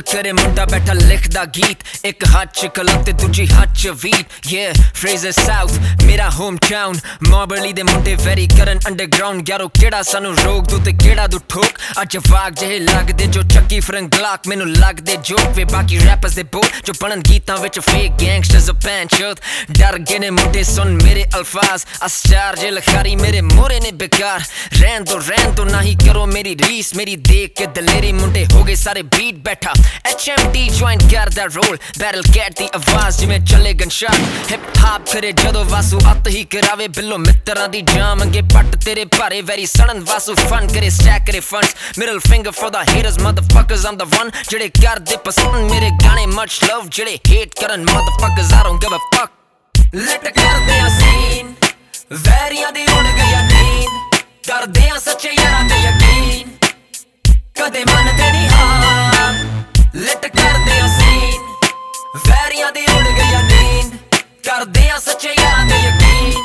करे मुंडा बैठा लिखदा गीत, एक हाथ च कलम ते दूजी हाथ च वीट। Yeah, Fraser South मेरा होम टाउन, मॉबरली दे मुंडे वेरी करन अंडरग्राउंड। यारो केड़ा सानू रोक दू ते केड़ा दू ठोक, अज वाग जहे लगदे जो चक्की फ्रंक ग्लाक मैनू लगदे जोक वे बाकी रैपर्स दे बोल जो बनन गीतां विच फेक गैंगस्टर्स ऑफ पैंचोत। डर गए ने मुंडे सुन मेरे अल्फाज, अस्टार जे लखारी मेरे मोरे ने बेकार। रहन दो ना ही करो मेरी रीस, मेरी देख के दलेरी मुंडे हो गए सारे बीट बैठा। HMD ज्वाइन करदा रोल, बैरल कैट दी आवाज जिवें चले गनशॉट। हिप हॉप करे जदों वासू अत ही करावे बिल्लो मित्रां दी जाम अंगे पट तेरे भारे वैरी सड़न वासू फन करे स्टैक करे funds. Middle finger for the haters motherfuckers I'm the one जेड़े करदे पसंद मेरे गाने much love जेड़े हेट करन motherfuckers I don't give a fuck। Late करदे आ सीन वैरियां दी उड़ गई नींद, करदे आ सच्चे यारां ते यकीन कदे मनदे नहीं हां। लेट करदे आ सीन वैरियां दी उड़ गई नींद, करदे आ सच्चे यारां ते यकीन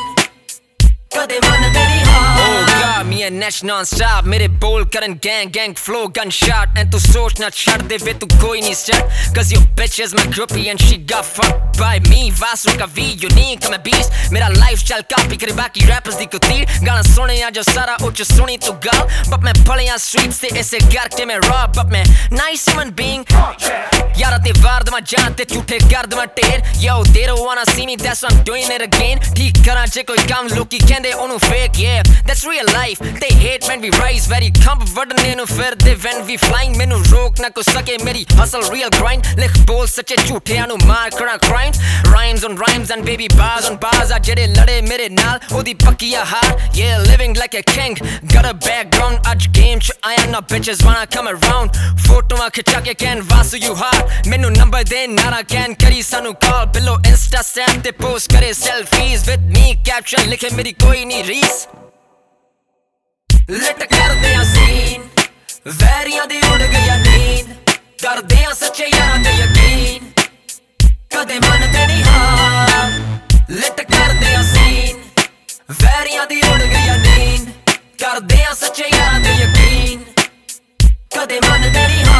कदे मनदे नहीं हां। Me and Nash non-stop मेरे बोल करन gang flow gunshot। and तू सोच ना छड़ दे वे तू कोई नहीं set, cause your bitch is my groupie and she got fucked by me। Vasu का V unique I'm a beast, मेरा lifestyle copy करे बाकी rappers दी कुतीर। गाना सुने आ जो सारा उच्च सुनी तू गाल, but मैं भले आ streets से ऐसे करके मैं raw, but मैं nice human being। यारा ते वार दमा जान ते झूठे कर दमा टेर। Yo they don't wanna see me that's why I'm doing it again। ठीक करा जे कोई काम लोकी कहंदे ओनू fake, yeah that's real life। They hate when we rise very comp वडने नु फिर दे when we flying। मैनू रोक ना को सके मेरी hustle real grind, लिख बोल सच्चे झूठे आनू मार करा crime। Rhymes on rhymes and baby bars on bars आ जेड़े लड़े मेरे नाल ओदी पक्की आ हार। Yeah living like a king got a background आज game च आया ना bitches wanna come around। फोटोआं खिचा के कैन वासु you hard, मैनू नंबर दे नारा कैन करी सानू कॉल बिलो इंस्टा स्नैप ते पोस्ट करे सेल्फीज with me caption लिखे मेरी कोई नहीं रीस। लेट करदे आ सीन वैरियां दी उड़ गई नींद, करदे आ सच्चे यारां ते यकीन कदे मनदे नहीं हां। लेट करदे आ सीन वैरियां दी उड़ गई नींद, करदे आ सच्चे यारां ते यकीन कदे मनदे नहीं हां।